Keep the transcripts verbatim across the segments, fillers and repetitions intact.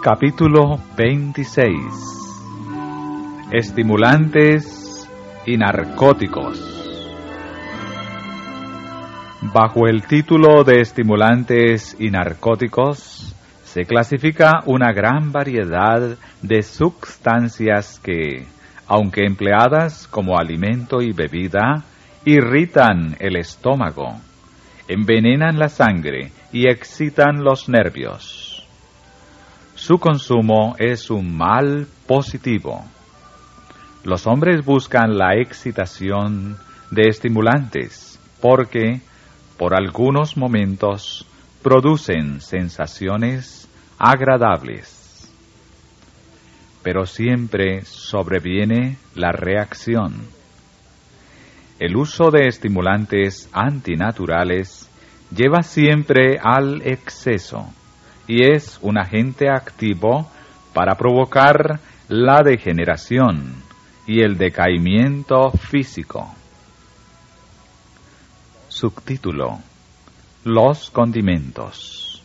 Capítulo veintiséis. Estimulantes y narcóticos. Bajo el título de estimulantes y narcóticos se clasifica una gran variedad de sustancias que, aunque empleadas como alimento y bebida, irritan el estómago, envenenan la sangre y excitan los nervios. Su consumo es un mal positivo. Los hombres buscan la excitación de estimulantes porque, por algunos momentos, producen sensaciones agradables. Pero siempre sobreviene la reacción. El uso de estimulantes antinaturales lleva siempre al exceso y es un agente activo para provocar la degeneración y el decaimiento físico. Subtítulo: Los condimentos.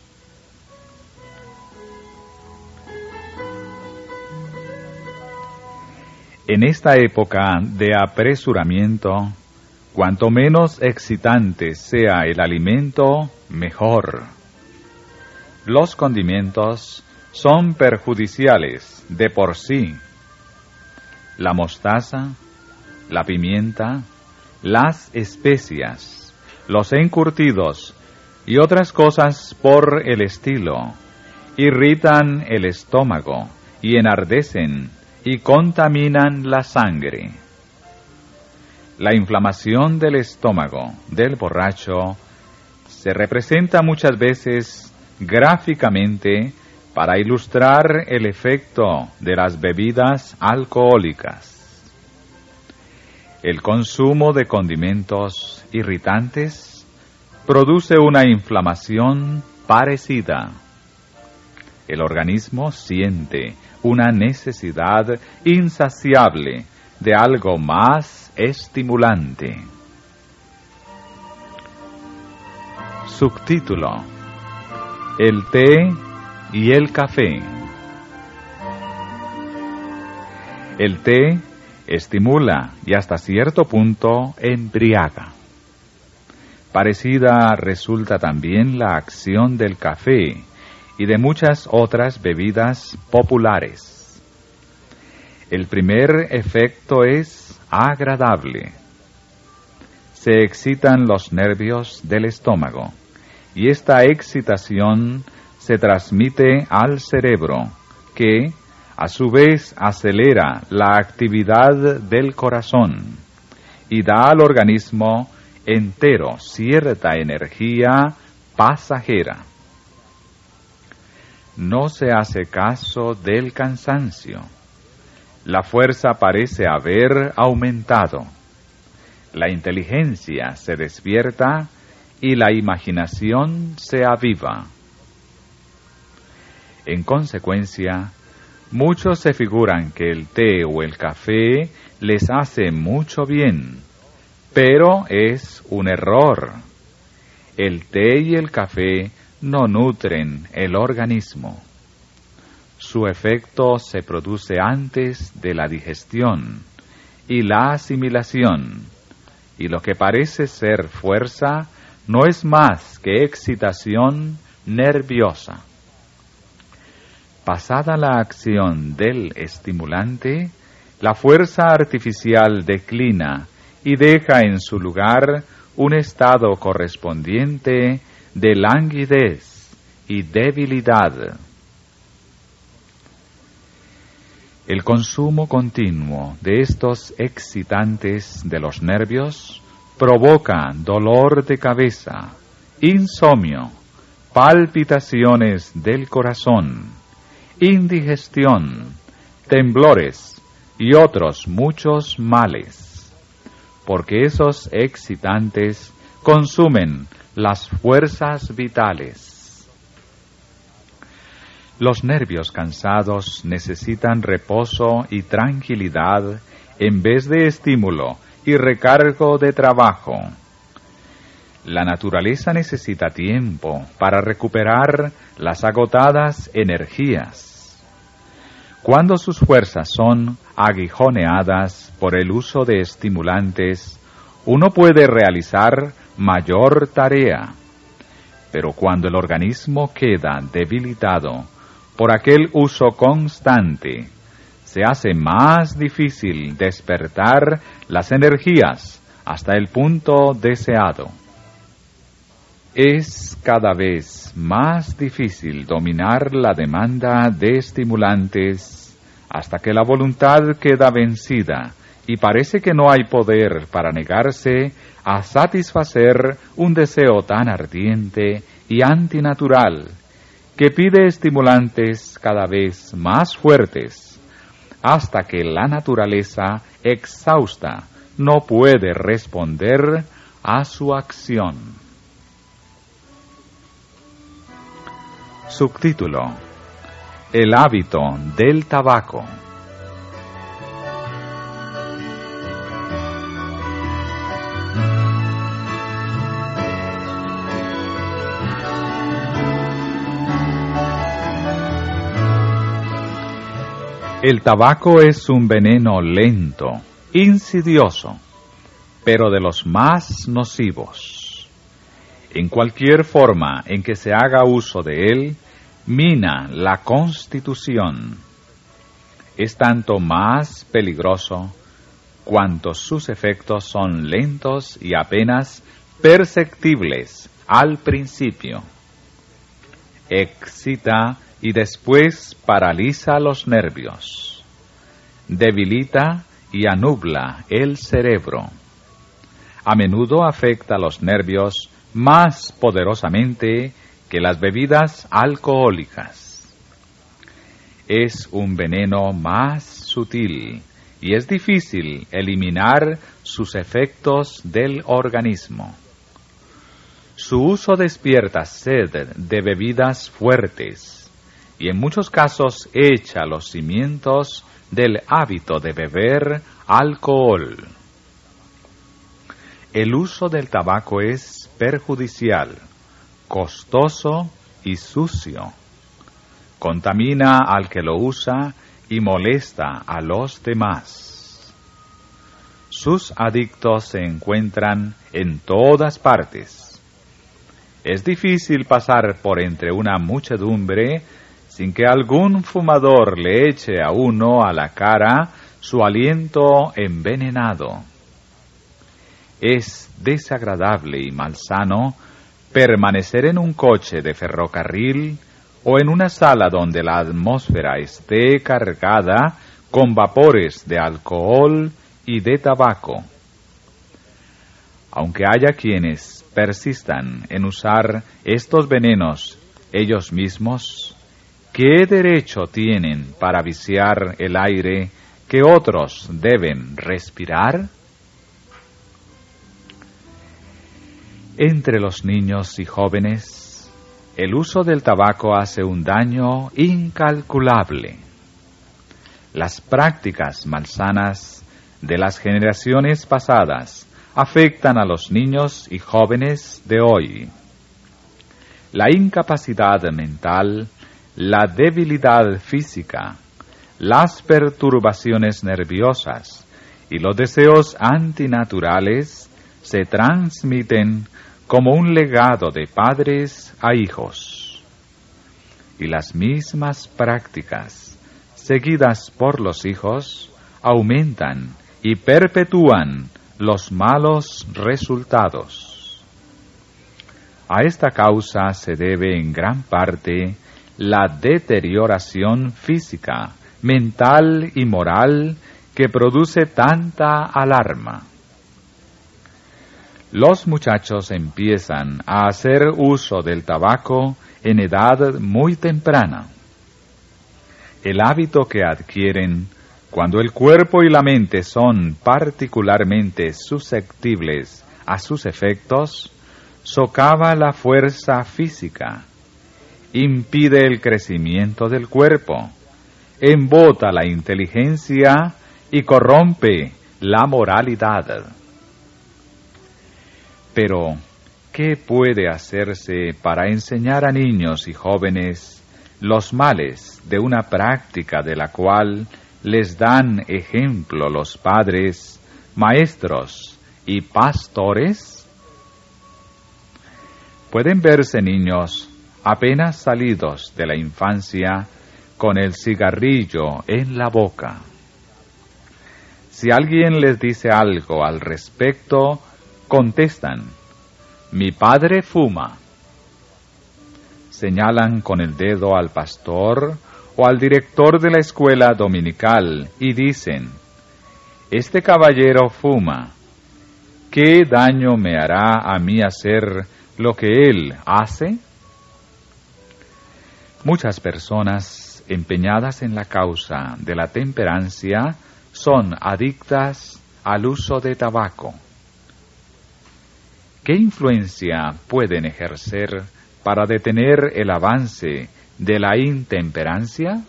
En esta época de apresuramiento, cuanto menos excitante sea el alimento, mejor. Los condimentos son perjudiciales de por sí. La mostaza, la pimienta, las especias, los encurtidos y otras cosas por el estilo irritan el estómago y enardecen y contaminan la sangre. La inflamación del estómago del borracho se representa muchas veces gráficamente para ilustrar el efecto de las bebidas alcohólicas. El consumo de condimentos irritantes produce una inflamación parecida. El organismo siente una necesidad insaciable de algo más estimulante. Subtítulo: El té y el café. El té estimula y hasta cierto punto embriaga. Parecida resulta también la acción del café y de muchas otras bebidas populares. El primer efecto es agradable. Se excitan los nervios del estómago y esta excitación se transmite al cerebro, que, a su vez, acelera la actividad del corazón y da al organismo entero cierta energía pasajera. No se hace caso del cansancio. La fuerza parece haber aumentado. La inteligencia se despierta y la imaginación se aviva. En consecuencia, muchos se figuran que el té o el café les hace mucho bien, pero es un error. El té y el café no nutren el organismo. Su efecto se produce antes de la digestión y la asimilación, y lo que parece ser fuerza no es más que excitación nerviosa. Pasada la acción del estimulante, la fuerza artificial declina y deja en su lugar un estado correspondiente de languidez y debilidad. El consumo continuo de estos excitantes de los nervios provoca dolor de cabeza, insomnio, palpitaciones del corazón, indigestión, temblores y otros muchos males, porque esos excitantes consumen las fuerzas vitales. Los nervios cansados necesitan reposo y tranquilidad en vez de estímulo y recargo de trabajo. La naturaleza necesita tiempo para recuperar las agotadas energías. Cuando sus fuerzas son aguijoneadas por el uso de estimulantes, uno puede realizar mayor tarea. Pero cuando el organismo queda debilitado por aquel uso constante, se hace más difícil despertar las energías hasta el punto deseado. Es cada vez más difícil dominar la demanda de estimulantes hasta que la voluntad queda vencida y parece que no hay poder para negarse a satisfacer un deseo tan ardiente y antinatural que pide estimulantes cada vez más fuertes hasta que la naturaleza exhausta no puede responder a su acción. Subtítulo: El hábito del tabaco. El tabaco es un veneno lento, insidioso, pero de los más nocivos. En cualquier forma en que se haga uso de él, mina la constitución. Es tanto más peligroso cuanto sus efectos son lentos y apenas perceptibles al principio. Excita y después paraliza los nervios. Debilita y anubla el cerebro. A menudo afecta los nervios más poderosamente que las bebidas alcohólicas. Es un veneno más sutil y es difícil eliminar sus efectos del organismo. Su uso despierta sed de bebidas fuertes y en muchos casos echa los cimientos del hábito de beber alcohol. El uso del tabaco es perjudicial, costoso y sucio. Contamina al que lo usa y molesta a los demás. Sus adictos se encuentran en todas partes. Es difícil pasar por entre una muchedumbre sin que algún fumador le eche a uno a la cara su aliento envenenado. Es desagradable y malsano permanecer en un coche de ferrocarril o en una sala donde la atmósfera esté cargada con vapores de alcohol y de tabaco. Aunque haya quienes persistan en usar estos venenos ellos mismos, ¿qué derecho tienen para viciar el aire que otros deben respirar? Entre los niños y jóvenes, el uso del tabaco hace un daño incalculable. Las prácticas malsanas de las generaciones pasadas afectan a los niños y jóvenes de hoy. La incapacidad mental, la debilidad física, las perturbaciones nerviosas y los deseos antinaturales se transmiten como un legado de padres a hijos. Y las mismas prácticas, seguidas por los hijos, aumentan y perpetúan los malos resultados. A esta causa se debe en gran parte la deterioración física, mental y moral que produce tanta alarma. Los muchachos empiezan a hacer uso del tabaco en edad muy temprana. El hábito que adquieren cuando el cuerpo y la mente son particularmente susceptibles a sus efectos, socava la fuerza física, impide el crecimiento del cuerpo, embota la inteligencia y corrompe la moralidad. Pero, ¿qué puede hacerse para enseñar a niños y jóvenes los males de una práctica de la cual les dan ejemplo los padres, maestros y pastores? Pueden verse niños apenas salidos de la infancia con el cigarrillo en la boca. Si alguien les dice algo al respecto, contestan: mi padre fuma. Señalan con el dedo al pastor o al director de la escuela dominical y dicen: este caballero fuma. ¿Qué daño me hará a mí hacer lo que él hace? Muchas personas empeñadas en la causa de la temperancia son adictas al uso de tabaco. ¿Qué influencia pueden ejercer para detener el avance de la intemperancia?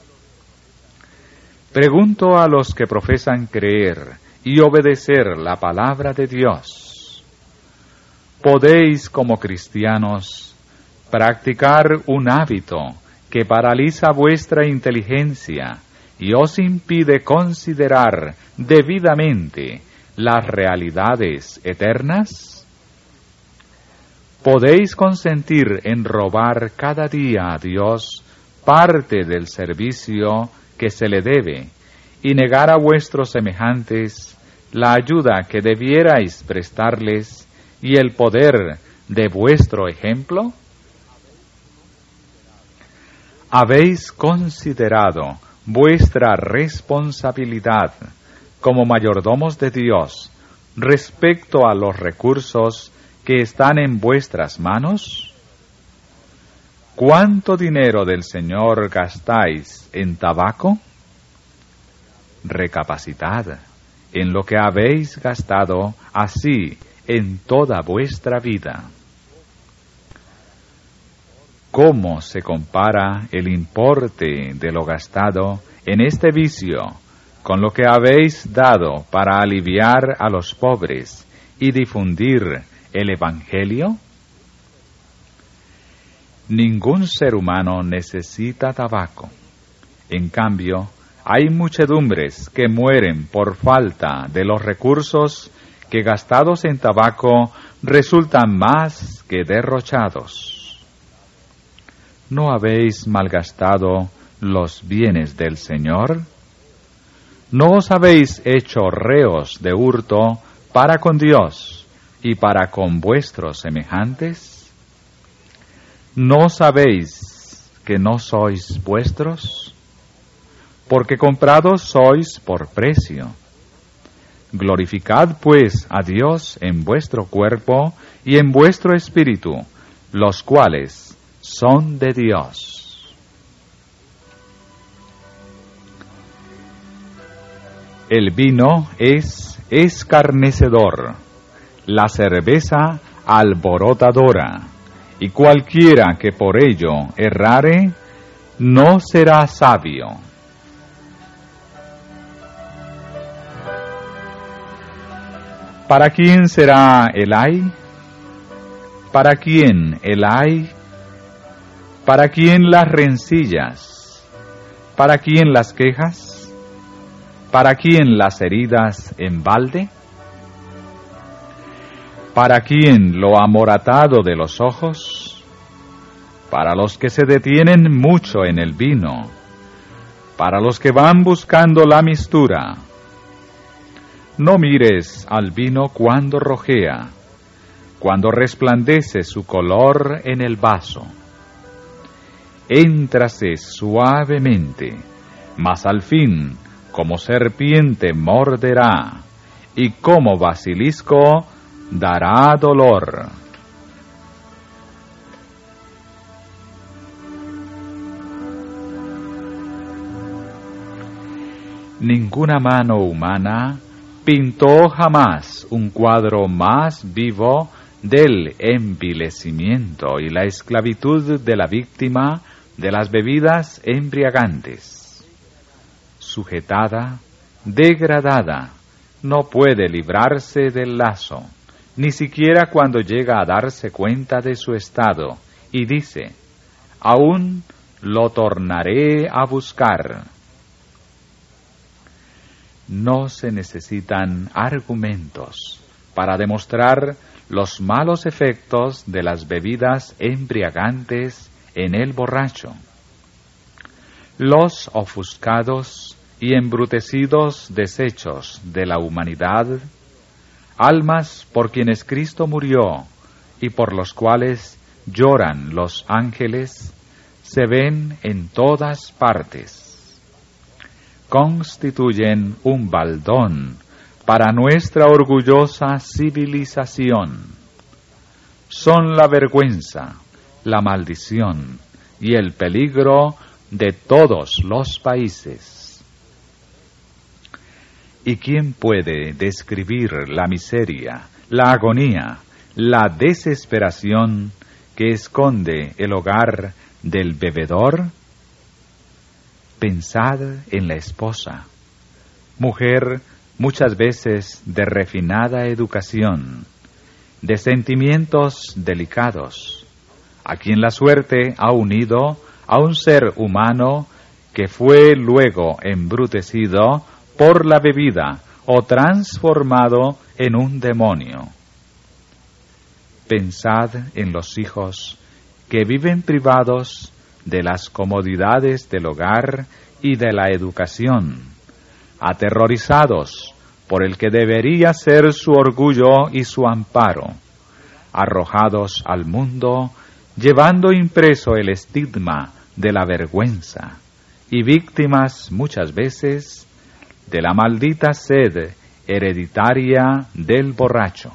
Pregunto a los que profesan creer y obedecer la palabra de Dios: ¿podéis como cristianos practicar un hábito que paraliza vuestra inteligencia y os impide considerar debidamente las realidades eternas? ¿Podéis consentir en robar cada día a Dios parte del servicio que se le debe y negar a vuestros semejantes la ayuda que debierais prestarles y el poder de vuestro ejemplo? ¿Habéis considerado vuestra responsabilidad como mayordomos de Dios respecto a los recursos que están en vuestras manos? ¿Cuánto dinero del Señor gastáis en tabaco? Recapacitad en lo que habéis gastado así en toda vuestra vida. ¿Cómo se compara el importe de lo gastado en este vicio con lo que habéis dado para aliviar a los pobres y difundir el Evangelio? Ningún ser humano necesita tabaco. En cambio, hay muchedumbres que mueren por falta de los recursos que gastados en tabaco resultan más que derrochados. ¿No habéis malgastado los bienes del Señor? ¿No os habéis hecho reos de hurto para con Dios y para con vuestros semejantes? ¿No sabéis que no sois vuestros? Porque comprados sois por precio. Glorificad pues a Dios en vuestro cuerpo y en vuestro espíritu, los cuales son de Dios. El vino es escarnecedor, la cerveza alborotadora, y cualquiera que por ello errare, no será sabio. ¿Para quién será el ay? ¿Para quién el ay? ¿Para quién las rencillas? ¿Para quién las quejas? ¿Para quién las heridas en balde? ¿Para quién lo amoratado de los ojos? Para los que se detienen mucho en el vino, para los que van buscando la mistura. No mires al vino cuando rojea, cuando resplandece su color en el vaso. Éntrase suavemente, mas al fin, como serpiente morderá, y como basilisco dará dolor. Ninguna mano humana pintó jamás un cuadro más vivo del envilecimiento y la esclavitud de la víctima de las bebidas embriagantes. Sujetada, degradada, no puede librarse del lazo, ni siquiera cuando llega a darse cuenta de su estado, y dice: aún lo tornaré a buscar. No se necesitan argumentos para demostrar los malos efectos de las bebidas embriagantes en el borracho. Los ofuscados y embrutecidos desechos de la humanidad, almas por quienes Cristo murió y por los cuales lloran los ángeles, se ven en todas partes. Constituyen un baldón para nuestra orgullosa civilización. Son la vergüenza, la maldición y el peligro de todos los países. ¿Y quién puede describir la miseria, la agonía, la desesperación que esconde el hogar del bebedor? Pensad en la esposa, mujer muchas veces de refinada educación, de sentimientos delicados, a quien la suerte ha unido a un ser humano que fue luego embrutecido por la bebida o transformado en un demonio. Pensad en los hijos que viven privados de las comodidades del hogar y de la educación, aterrorizados por el que debería ser su orgullo y su amparo, arrojados al mundo, llevando impreso el estigma de la vergüenza, y víctimas muchas veces de la maldita sed hereditaria del borracho.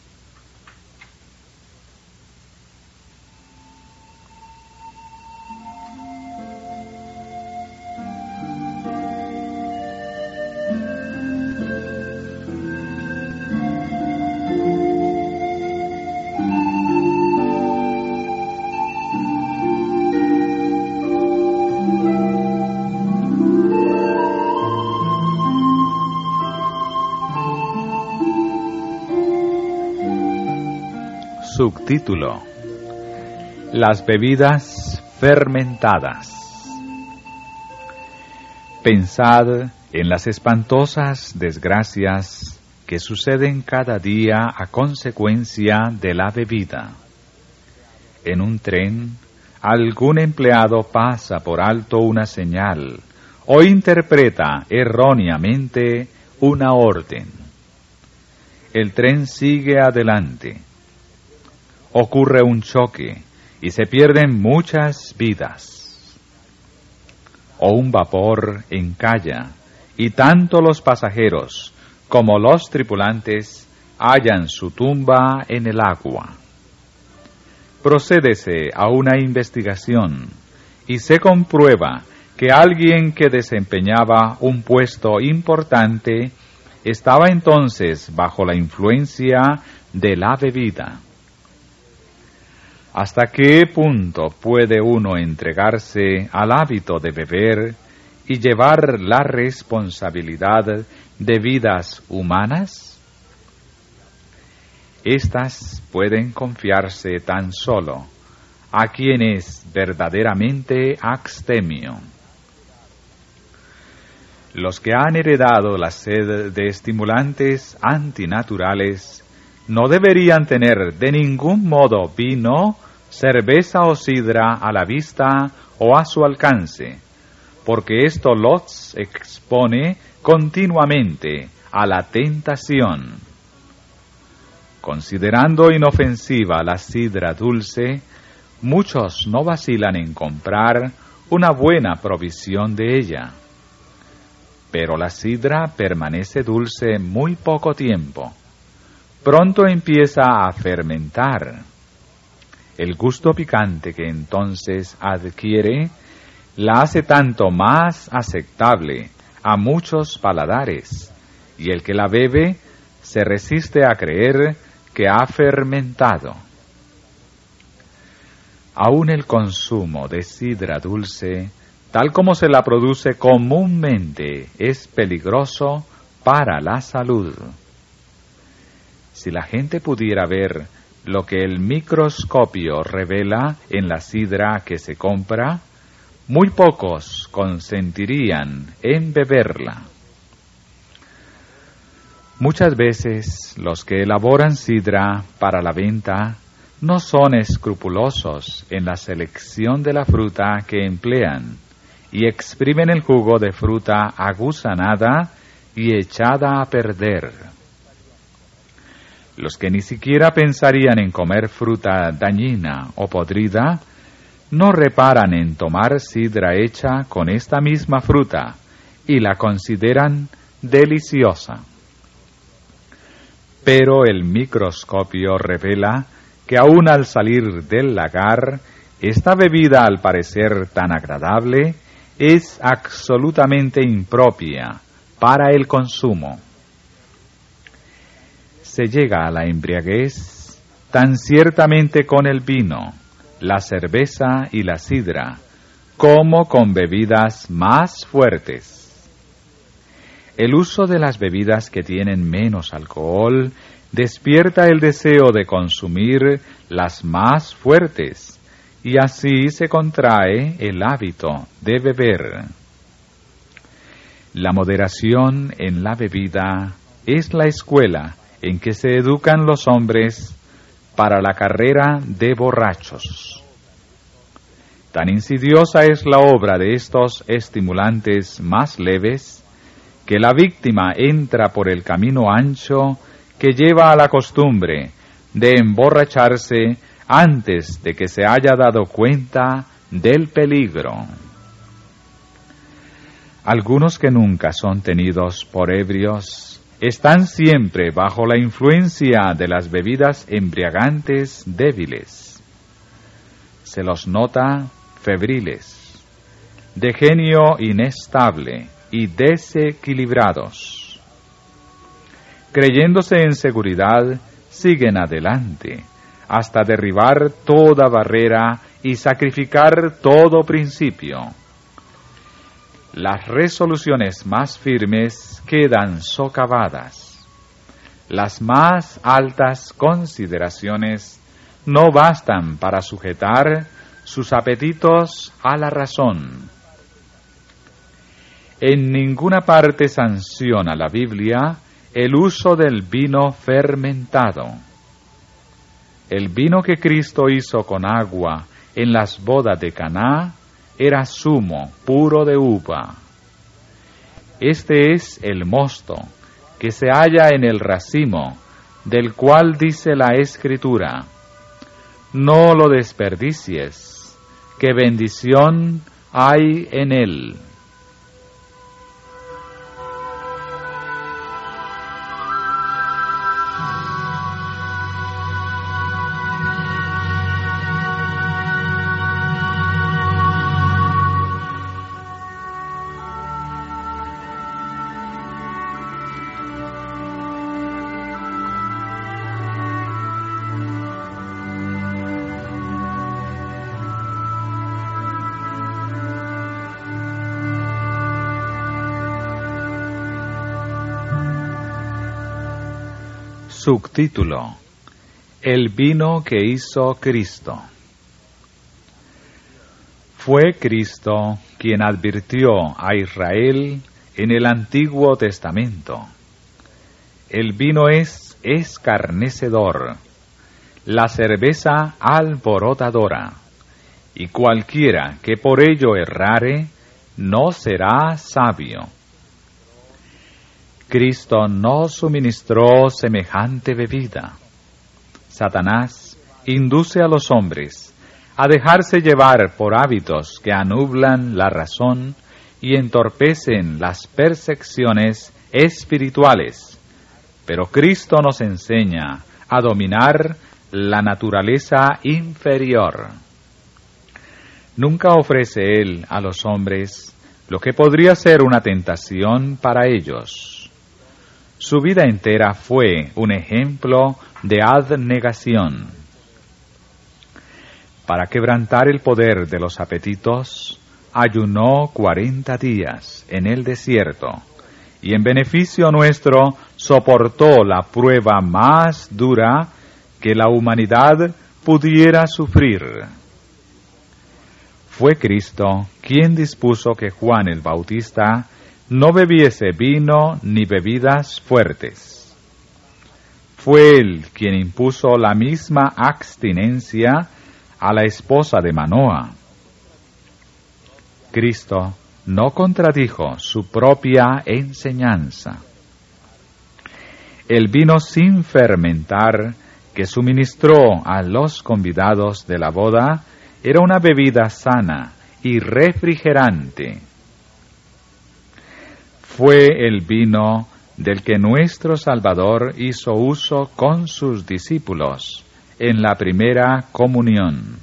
Subtítulo: Las bebidas fermentadas. Pensad en las espantosas desgracias que suceden cada día a consecuencia de la bebida. En un tren, algún empleado pasa por alto una señal o interpreta erróneamente una orden. El tren sigue adelante. Ocurre un choque y se pierden muchas vidas. O un vapor encalla y tanto los pasajeros como los tripulantes hallan su tumba en el agua. Procédese a una investigación y se comprueba que alguien que desempeñaba un puesto importante estaba entonces bajo la influencia de la bebida. ¿Hasta qué punto puede uno entregarse al hábito de beber y llevar la responsabilidad de vidas humanas? Estas pueden confiarse tan solo a quien es verdaderamente abstemio. Los que han heredado la sed de estimulantes antinaturales no deberían tener de ningún modo vino, cerveza o sidra a la vista o a su alcance, porque esto los expone continuamente a la tentación. Considerando inofensiva la sidra dulce, muchos no vacilan en comprar una buena provisión de ella. Pero la sidra permanece dulce muy poco tiempo. Pronto empieza a fermentar. El gusto picante que entonces adquiere la hace tanto más aceptable a muchos paladares, y el que la bebe se resiste a creer que ha fermentado. Aún el consumo de sidra dulce, tal como se la produce comúnmente, es peligroso para la salud. Si la gente pudiera ver lo que el microscopio revela en la sidra que se compra, muy pocos consentirían en beberla. Muchas veces los que elaboran sidra para la venta no son escrupulosos en la selección de la fruta que emplean y exprimen el jugo de fruta agusanada y echada a perder. Los que ni siquiera pensarían en comer fruta dañina o podrida, no reparan en tomar sidra hecha con esta misma fruta y la consideran deliciosa. Pero el microscopio revela que aún al salir del lagar, esta bebida, al parecer tan agradable, es absolutamente impropia para el consumo. Se llega a la embriaguez tan ciertamente con el vino, la cerveza y la sidra, como con bebidas más fuertes. El uso de las bebidas que tienen menos alcohol despierta el deseo de consumir las más fuertes, y así se contrae el hábito de beber. La moderación en la bebida es la escuela en que se educan los hombres para la carrera de borrachos. Tan insidiosa es la obra de estos estimulantes más leves, que la víctima entra por el camino ancho que lleva a la costumbre de emborracharse antes de que se haya dado cuenta del peligro. Algunos que nunca son tenidos por ebrios están siempre bajo la influencia de las bebidas embriagantes débiles. Se los nota febriles, de genio inestable y desequilibrados. Creyéndose en seguridad, siguen adelante, hasta derribar toda barrera y sacrificar todo principio. Las resoluciones más firmes quedan socavadas. Las más altas consideraciones no bastan para sujetar sus apetitos a la razón. En ninguna parte sanciona la Biblia el uso del vino fermentado. El vino que Cristo hizo con agua en las bodas de Caná era zumo puro de uva. Este es el mosto que se halla en el racimo, del cual dice la Escritura: no lo desperdicies, que bendición hay en él. Subtítulo: El vino que hizo Cristo. Fue Cristo quien advirtió a Israel en el Antiguo Testamento: el vino es escarnecedor, la cerveza alborotadora, y cualquiera que por ello errare no será sabio. Cristo no suministró semejante bebida. Satanás induce a los hombres a dejarse llevar por hábitos que anublan la razón y entorpecen las percepciones espirituales, pero Cristo nos enseña a dominar la naturaleza inferior. Nunca ofrece Él a los hombres lo que podría ser una tentación para ellos. Su vida entera fue un ejemplo de abnegación. Para quebrantar el poder de los apetitos, ayunó cuarenta días en el desierto, y en beneficio nuestro soportó la prueba más dura que la humanidad pudiera sufrir. Fue Cristo quien dispuso que Juan el Bautista no bebiese vino ni bebidas fuertes. Fue él quien impuso la misma abstinencia a la esposa de Manoa. Cristo no contradijo su propia enseñanza. El vino sin fermentar que suministró a los convidados de la boda era una bebida sana y refrigerante. Fue el vino del que nuestro Salvador hizo uso con sus discípulos en la primera comunión.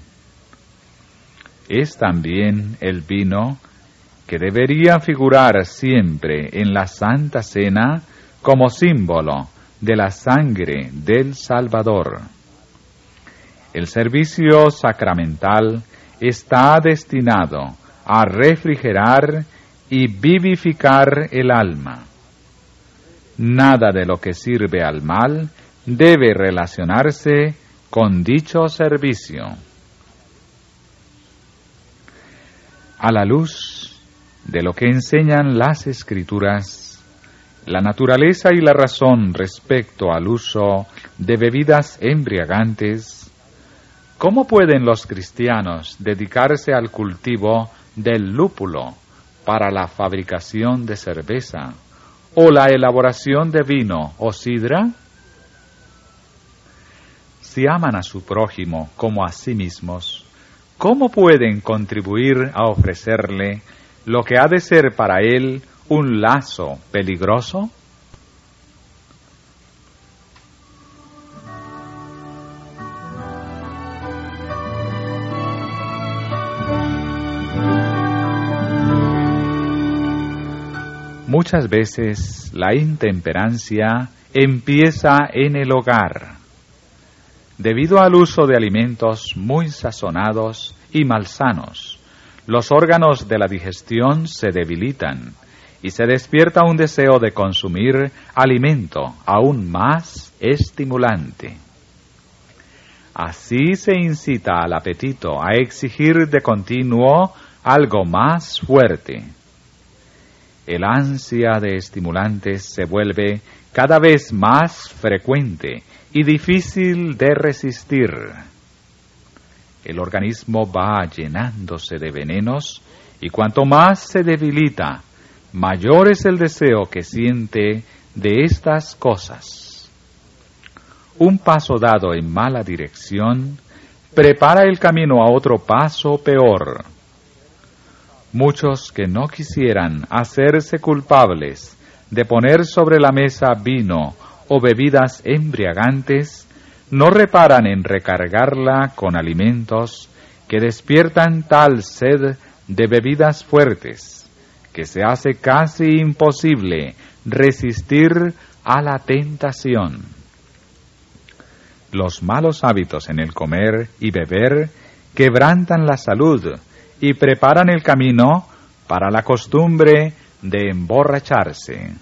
Es también el vino que debería figurar siempre en la Santa Cena como símbolo de la sangre del Salvador. El servicio sacramental está destinado a refrigerar y vivificar el alma. Nada de lo que sirve al mal debe relacionarse con dicho servicio. A la luz de lo que enseñan las Escrituras, la naturaleza y la razón respecto al uso de bebidas embriagantes, ¿cómo pueden los cristianos dedicarse al cultivo del lúpulo para la fabricación de cerveza o la elaboración de vino o sidra? Si aman a su prójimo como a sí mismos, ¿cómo pueden contribuir a ofrecerle lo que ha de ser para él un lazo peligroso? Muchas veces la intemperancia empieza en el hogar. Debido al uso de alimentos muy sazonados y malsanos, los órganos de la digestión se debilitan y se despierta un deseo de consumir alimento aún más estimulante. Así se incita al apetito a exigir de continuo algo más fuerte. El ansia de estimulantes se vuelve cada vez más frecuente y difícil de resistir. El organismo va llenándose de venenos y cuanto más se debilita, mayor es el deseo que siente de estas cosas. Un paso dado en mala dirección prepara el camino a otro paso peor. Muchos que no quisieran hacerse culpables de poner sobre la mesa vino o bebidas embriagantes, no reparan en recargarla con alimentos que despiertan tal sed de bebidas fuertes, que se hace casi imposible resistir a la tentación. Los malos hábitos en el comer y beber quebrantan la salud y preparan el camino para la costumbre de emborracharse.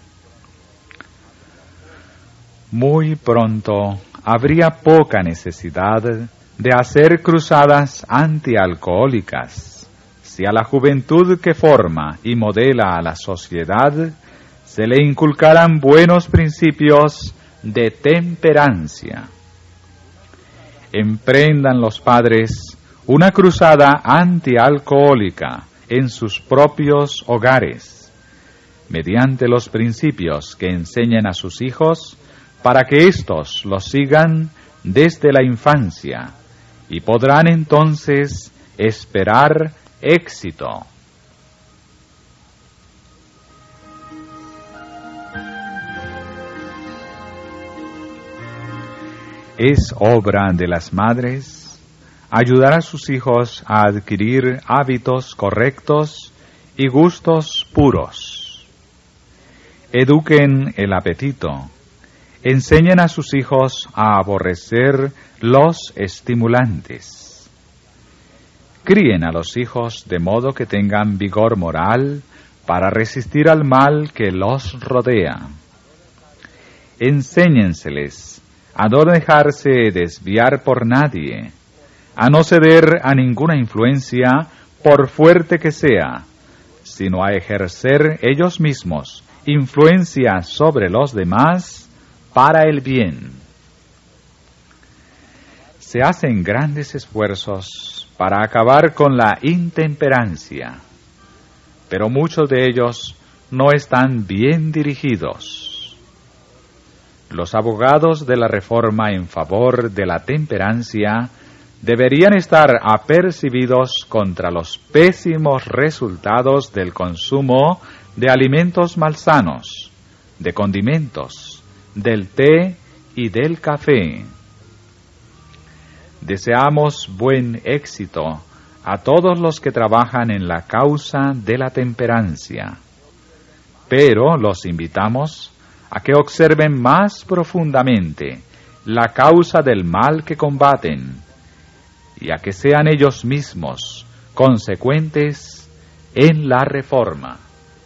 Muy pronto habría poca necesidad de hacer cruzadas antialcohólicas si a la juventud que forma y modela a la sociedad se le inculcaran buenos principios de temperancia. Emprendan los padres una cruzada antialcohólica en sus propios hogares, mediante los principios que enseñan a sus hijos, para que éstos los sigan desde la infancia y podrán entonces esperar éxito. Es obra de las madres ayudar a sus hijos a adquirir hábitos correctos y gustos puros. Eduquen el apetito. Enseñen a sus hijos a aborrecer los estimulantes. Críen a los hijos de modo que tengan vigor moral para resistir al mal que los rodea. Enséñenseles a no dejarse desviar por nadie, a no ceder a ninguna influencia por fuerte que sea, sino a ejercer ellos mismos influencia sobre los demás para el bien. Se hacen grandes esfuerzos para acabar con la intemperancia, pero muchos de ellos no están bien dirigidos. Los abogados de la reforma en favor de la temperancia deberían estar apercibidos contra los pésimos resultados del consumo de alimentos malsanos, de condimentos, del té y del café. Deseamos buen éxito a todos los que trabajan en la causa de la temperancia, pero los invitamos a que observen más profundamente la causa del mal que combaten y a que sean ellos mismos consecuentes en la reforma.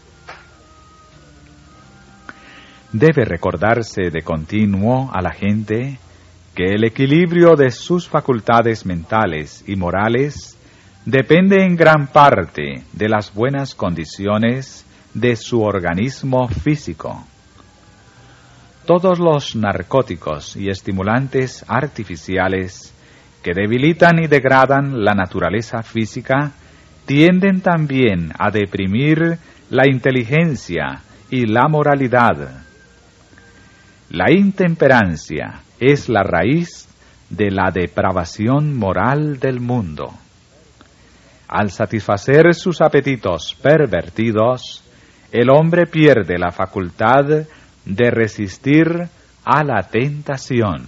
Debe recordarse de continuo a la gente que el equilibrio de sus facultades mentales y morales depende en gran parte de las buenas condiciones de su organismo físico. Todos los narcóticos y estimulantes artificiales que debilitan y degradan la naturaleza física tienden también a deprimir la inteligencia y la moralidad. La intemperancia es la raíz de la depravación moral del mundo. Al satisfacer sus apetitos pervertidos, el hombre pierde la facultad de resistir a la tentación.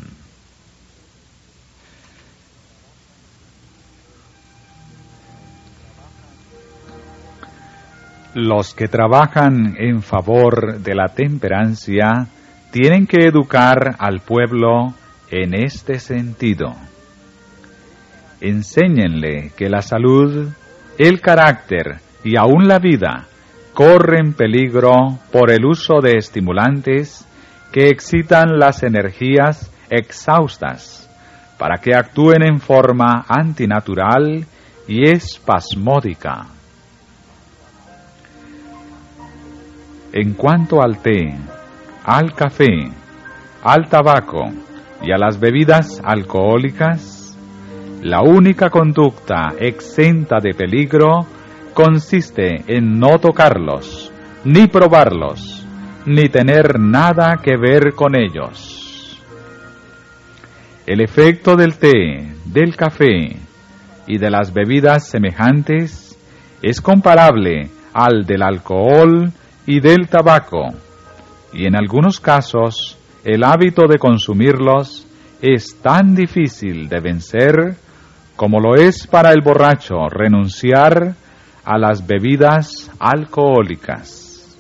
Los que trabajan en favor de la temperancia tienen que educar al pueblo en este sentido. Enséñenle que la salud, el carácter y aún la vida corren peligro por el uso de estimulantes que excitan las energías exhaustas para que actúen en forma antinatural y espasmódica. En cuanto al té, al café, al tabaco y a las bebidas alcohólicas, la única conducta exenta de peligro consiste en no tocarlos, ni probarlos, ni tener nada que ver con ellos. El efecto del té, del café y de las bebidas semejantes es comparable al del alcohol y del tabaco, y en algunos casos el hábito de consumirlos es tan difícil de vencer como lo es para el borracho renunciar a las bebidas alcohólicas.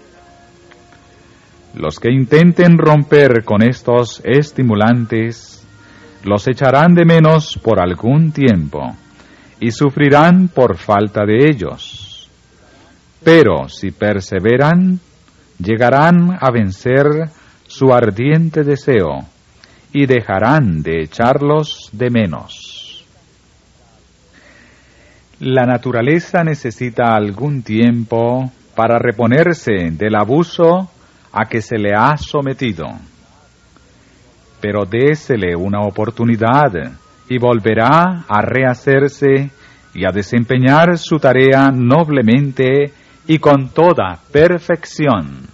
Los que intenten romper con estos estimulantes los echarán de menos por algún tiempo y sufrirán por falta de ellos. Pero si perseveran, llegarán a vencer su ardiente deseo y dejarán de echarlos de menos. La naturaleza necesita algún tiempo para reponerse del abuso a que se le ha sometido. Pero désele una oportunidad y volverá a rehacerse y a desempeñar su tarea noblemente y con toda perfección.